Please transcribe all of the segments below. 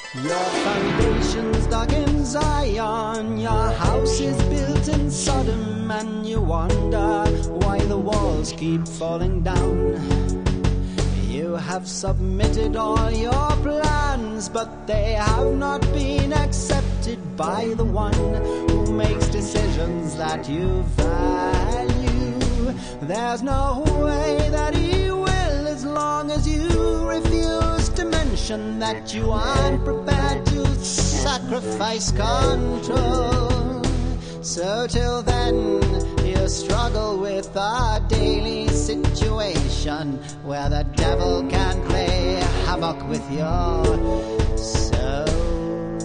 Your foundation's dug in Zion, your house is built in Sodom, and you wonder why the walls keep falling down. You have submitted all your plans, but they have not been accepted by the one who makes decisions that you value. There's no way that he will, as long as you refuse to mention that you aren't prepared to sacrifice control. So till then, you struggle with a daily situation where the devil can play havoc with your soul.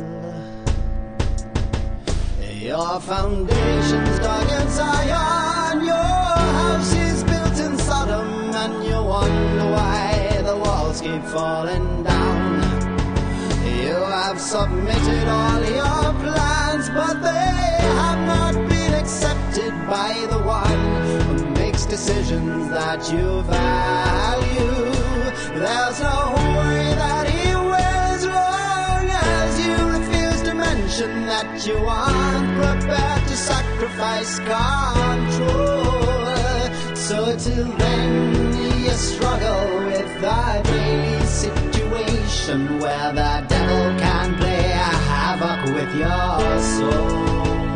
Your foundation's dug in Zion, your house is built in Sodom, and you wonder why the walls keep falling down. You have submitted all your plans, but they have not been accepted by the one who makes decisions that you value. There's no way that he will, as long as you refuse to mention that you aren't prepared to sacrifice control. So till then, you struggle with the daily situation where the devil can play havoc with your soul.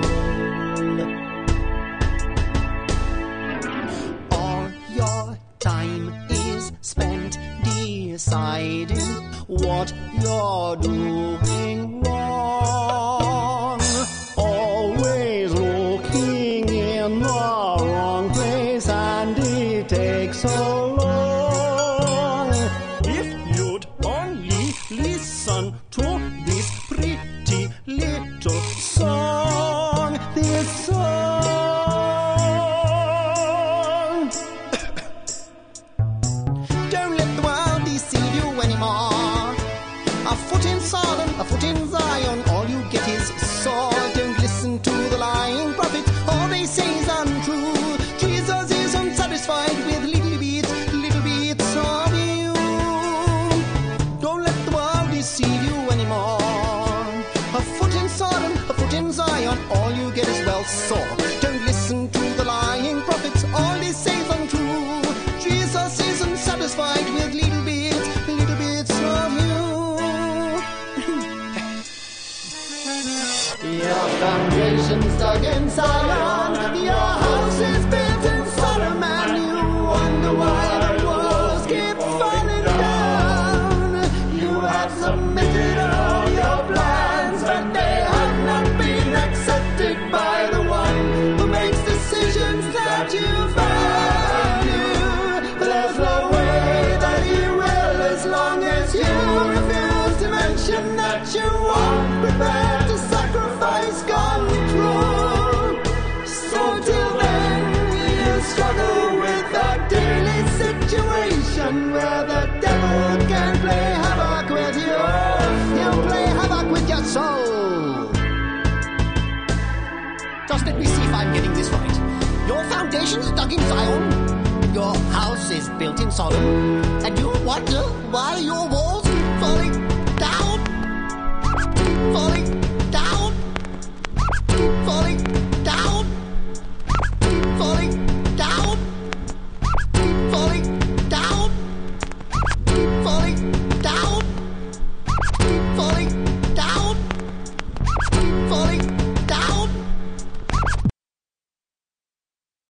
All your time is spent deciding what you're doing wrong. Always looking in the wrong place, and it takes so long. If you'd only listen to this pretty little song, this song. Don't let the world deceive you anymore. A foot in Sodom, a foot in Zion, all you get is sore. Don't listen to the lying prophets, all they say is untrue. Jesus is unsatisfied with little bits of you. Don't let the world deceive you anymore. A foot in Sodom, a foot in Zion, all you get is well sore. Don't listen to the lying prophets, all they say is untrue. Jesus is unsatisfied with little bits of you. Your foundation's dug in Zion, your house is built in Sodom, and you wonder why the walls keep falling down. You have submitted all your plans, but they have not been accepted by the one who makes decisions that you value. There's no way that he will, as long as you refuse to mention that you aren't prepared to sacrifice control. So till then, you struggle with a daily situation where the devil can play havoc with you. He'll play havoc with your soul. Just let me see if I'm getting this right. Your foundation's dug in Zion, your house is built in Sodom, and you wonder why your walls